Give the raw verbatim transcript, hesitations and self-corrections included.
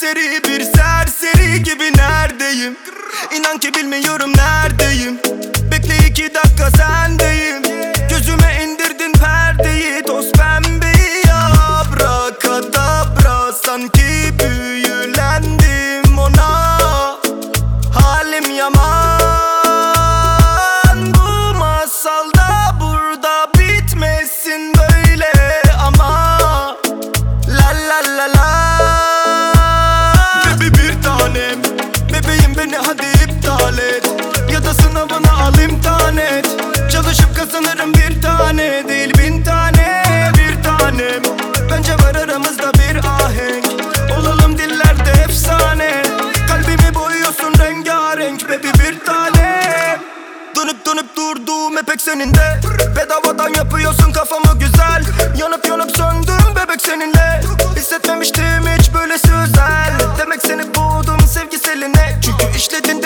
serseri, bir serseri gibi neredeyim? İnan ki bilmiyorum neredeyim. Bekle iki dakika sendeyim. Gözüme indirdin perdeyi, toz pembeyi, abrakadabra. Sanki büyülendim ona, halim yaman. Bu masalda burada bitmesin böyle ama. La la la la. Baby bir tanem, bebeğim beni hadi iptal et. Ya da sınavına al imtihan et. Çalışıp kazanırım bir tane değil bin tane. Bir tanem, bence var aramızda bir ahenk. Olalım dillerde efsane. Kalbimi boyuyorsun rengarenk baby bir tanem. Dönüp dönüp durduğum hep ekseninde. Bedavadan yapıyorsun kafamı güzel. Yanıp yanıp söndüm bebek seninle. Hissetmemiştim hiç böylesi özel. Demek seni boğdum sevgiseline. Çünkü işledin